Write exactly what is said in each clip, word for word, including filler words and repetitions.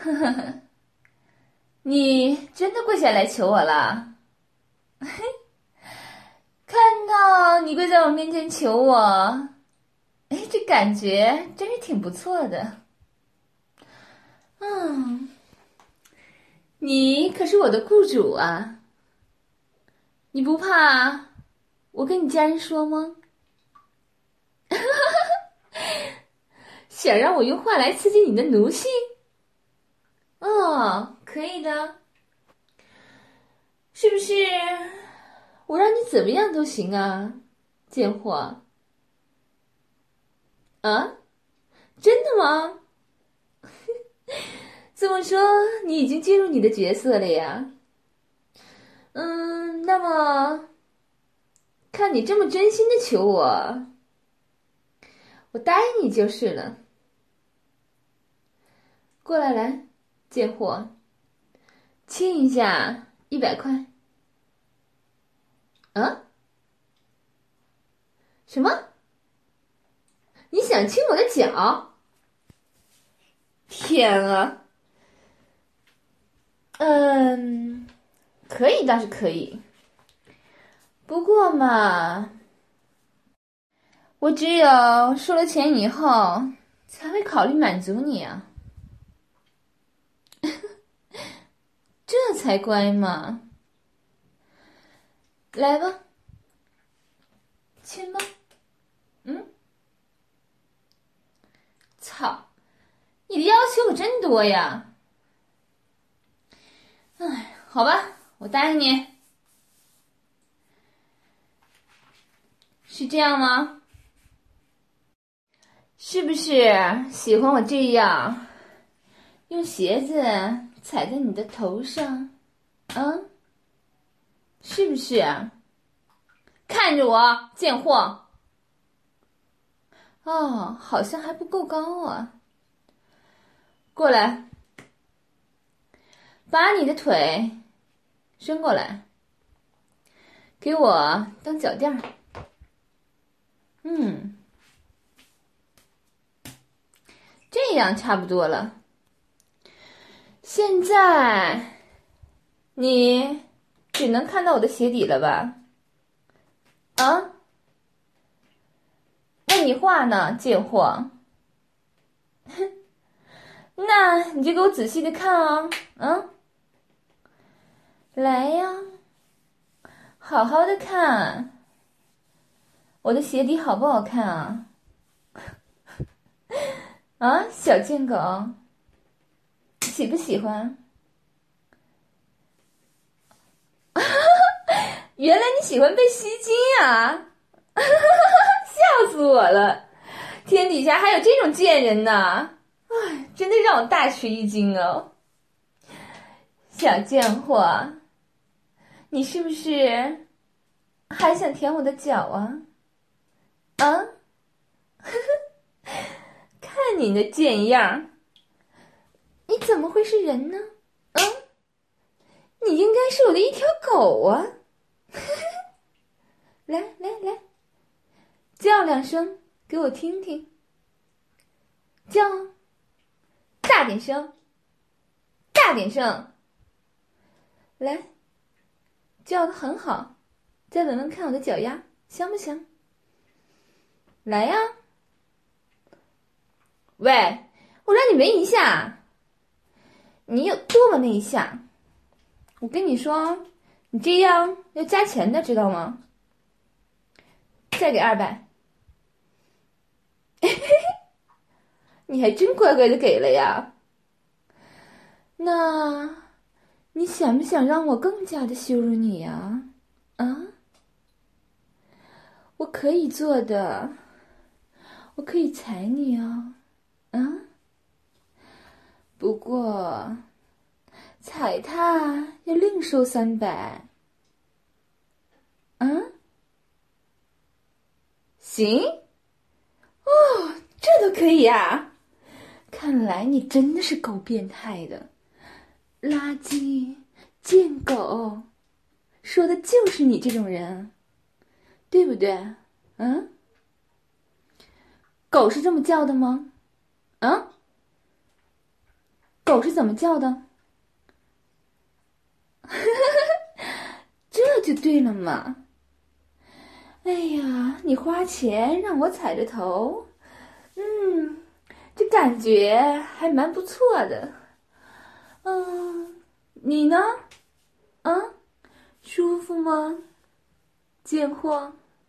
你真的跪下来求我了？看到你跪在我面前求我，哎，这感觉真是挺不错的。嗯，你可是我的雇主啊，你不怕我跟你家人说吗？想让我用话来刺激你的奴性？哦，可以的，是不是？我让你怎么样都行啊，贱货。啊，真的吗？这么说，你已经进入你的角色了呀？嗯，那么看你这么真心的求我，我答应你就是了。过来，来，贱货，亲一下，一百块。啊？什么？你想亲我的脚？天啊！嗯，可以倒是可以，不过嘛，我只有收了钱以后才会考虑满足你啊，这才乖嘛。来吧，亲吧。嗯，操，你的要求可真多呀！哎，好吧，我答应你，是这样吗？是不是喜欢我这样用鞋子踩在你的头上？嗯，是不是啊？看着我，贱货！哦，好像还不够高啊。过来，把你的腿伸过来，给我当脚垫儿。嗯，这样差不多了。现在你只能看到我的鞋底了吧？啊？那你画呢，贱货？那你就给我仔细的看哦。嗯，来呀，好好的看，我的鞋底好不好看啊？啊，小贱狗，喜不喜欢？原来你喜欢被吸金啊！笑死我了！天底下还有这种贱人呢！哎，真的让我大吃一惊哦！小贱货，你是不是还想舔我的脚啊？啊？看你那贱样，你怎么会是人呢？啊？你应该是我的一条狗啊！来来来，叫两声给我听听，叫，大点声，大点声，来，叫的很好，再闻闻看我的脚丫香不香？来呀！喂，我让你闻一下，你有多么内向？我跟你说，你这样要加钱的，知道吗？再给二百，你还真乖乖的给了呀。那，你想不想让我更加的羞辱你呀？啊？我可以做的，我可以踩你啊，啊？不过，踩踏要另收三百。啊？行，哦，这都可以呀。看来你真的是够变态的，垃圾贱狗，说的就是你这种人，对不对？嗯，狗是这么叫的吗？啊，狗狗是怎么叫的？这就对了嘛。哎呀，你花钱让我踩着头，嗯，这感觉还蛮不错的。嗯，你呢？啊，舒服吗？贱货。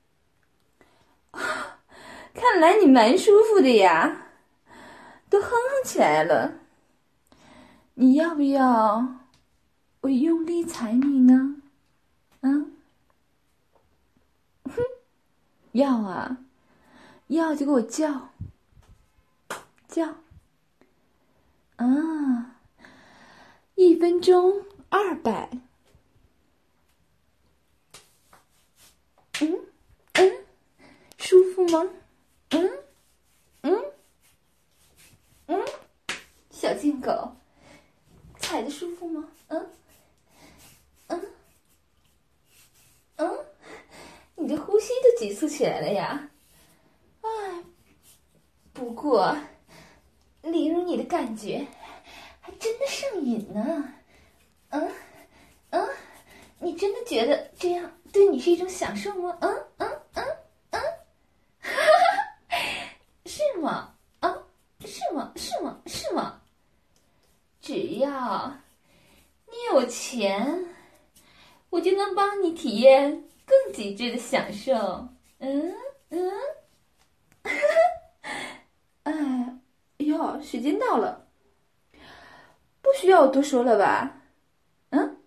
看来你蛮舒服的呀，都哼哼起来了。你要不要我用力踩你呢？嗯，哼，要啊，要就给我叫叫啊！一分钟二百。嗯嗯，舒服吗？嗯嗯嗯，小贱狗，踩的舒服吗？嗯嗯嗯，你的呼吸都急促起来了呀！哎，不过，例如你的感觉，还真的上瘾呢。嗯嗯，你真的觉得这样对你是一种享受吗？嗯嗯嗯嗯，哈哈，是吗？啊，是吗？是吗？是吗？只要你有钱，我就能帮你体验更极致的享受。嗯嗯，哎哟，时间到了，不需要我多说了吧？嗯，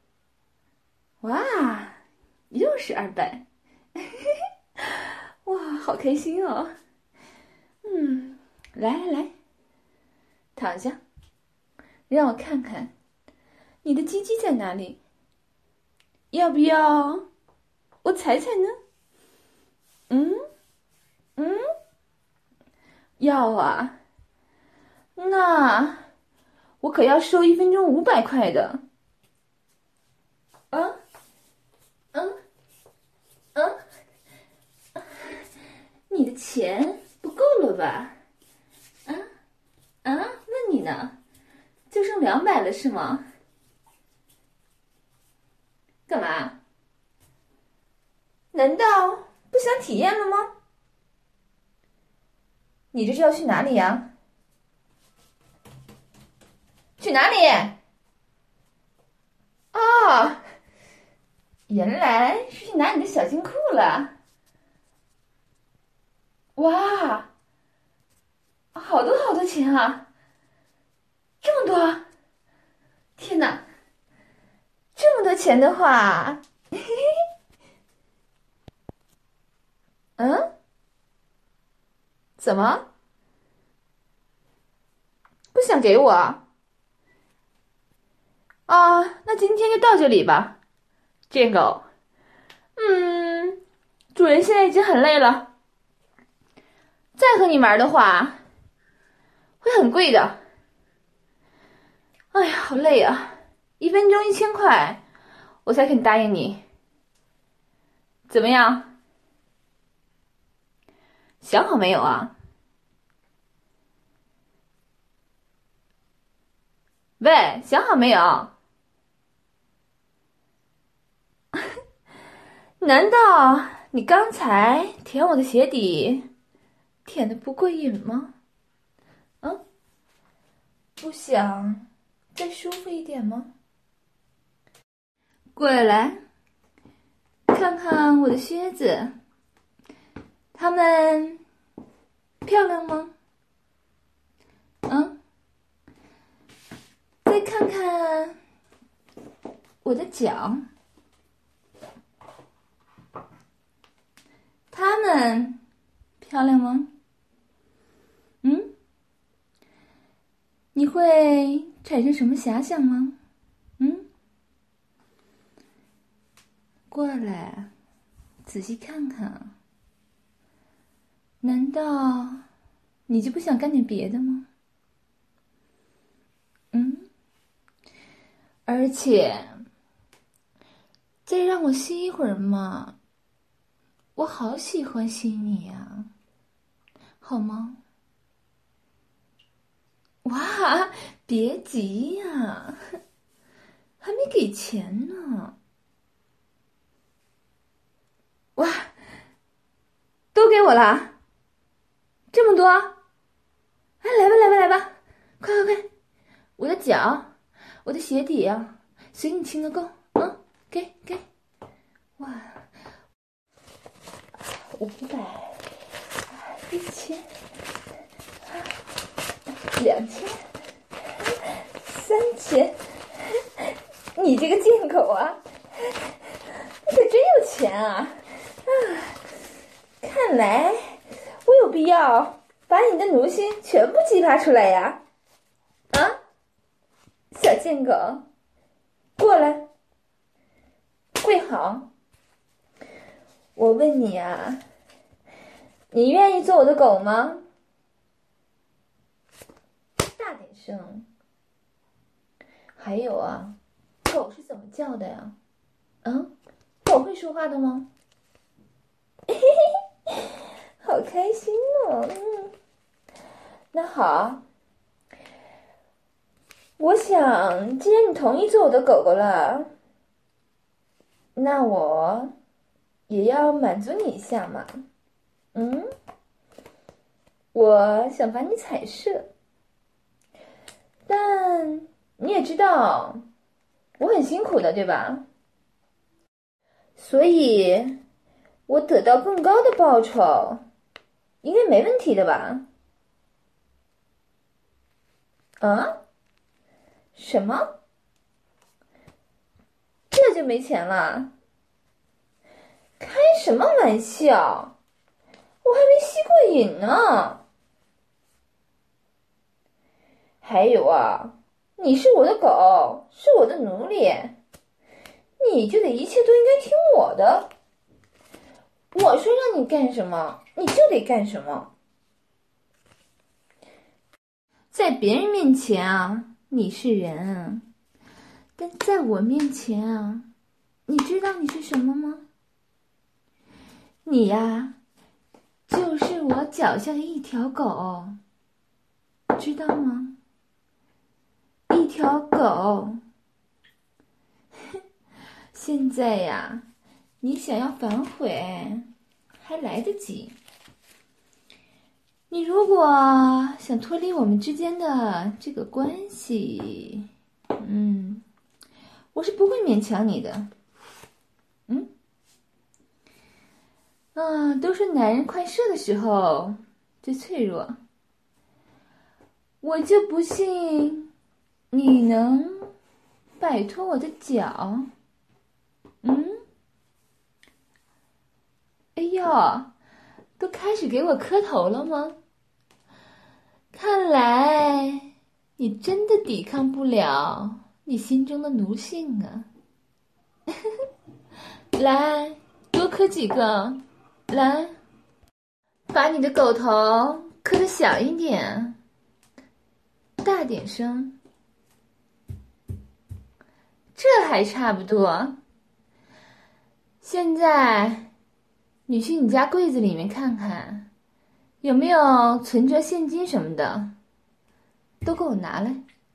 哇，又是二百，哇，好开心哦！嗯，来来来，躺下，让我看看你的鸡鸡在哪里。要不要我踩踩呢？嗯嗯，要啊。那我可要收一分钟五百块的。啊嗯嗯，你的钱不够了吧？啊啊，那你呢？就剩两百了是吗？干嘛？难道不想体验了吗？你这是要去哪里呀？去哪里？哦，原来是去拿你的小金库了。哇，好多好多钱啊！这么多！天哪，这么多钱的话，嘿嘿，嗯，怎么不想给我？啊，那今天就到这里吧，贱狗。嗯，主人现在已经很累了，再和你玩的话会很贵的。哎呀，好累啊！一分钟一千块，我才肯答应你。怎么样？想好没有啊？喂，想好没有？难道你刚才舔我的鞋底，舔的不过瘾吗？嗯，不想再舒服一点吗？过来，看看我的靴子，它们漂亮吗？嗯，再看看我的脚，它们漂亮吗？嗯，你会产生什么遐想吗？嗯，过来，仔细看看。难道你就不想干点别的吗？嗯，而且再让我吸一会儿嘛，我好喜欢吸你呀，好吗？ 哇，别急呀，还没给钱呢。哇，都给我了，这么多！哎，来吧，来吧，来吧，快快快！我的脚，我的鞋底啊，随你亲个够。嗯，给给。哇，五百，一千，两千，三千。你这个贱狗啊，你可真有钱啊！啊，看来我有必要把你的奴性全部激发出来呀！啊，小贱狗，过来，跪好。我问你啊，你愿意做我的狗吗？大点声。还有啊，狗是怎么叫的呀？嗯，狗会说话的吗？嘿嘿嘿，好开心哦！嗯，那好，我想既然你同意做我的狗狗了，那我也要满足你一下嘛。嗯，我想把你彩射，但你也知道我很辛苦的，对吧？所以我得到更高的报酬，应该没问题的吧？啊？什么？这就没钱了？开什么玩笑！我还没吸过瘾呢。还有啊，你是我的狗，是我的奴隶，你就得一切都应该听我的。我说让你干什么，你就得干什么。在别人面前啊，你是人，但在我面前啊，你知道你是什么吗？你呀，就是我脚下的一条狗，知道吗？一条狗。现在呀，你想要反悔，还来得及。你如果想脱离我们之间的这个关系，嗯，我是不会勉强你的。嗯，啊，都是男人快射的时候最脆弱，我就不信你能摆脱我的脚。嗯，哎呦，都开始给我磕头了吗？看来你真的抵抗不了你心中的奴性啊！来，多磕几个，来，把你的狗头磕得小一点，大点声，这还差不多。现在，你去你家柜子里面看看，有没有存折、现金什么的，都给我拿来，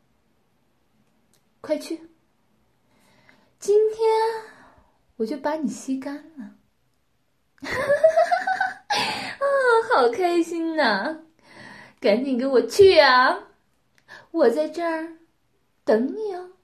快去！今天我就把你吸干了。啊，好开心呐！赶紧给我去啊！我在这儿等你哦。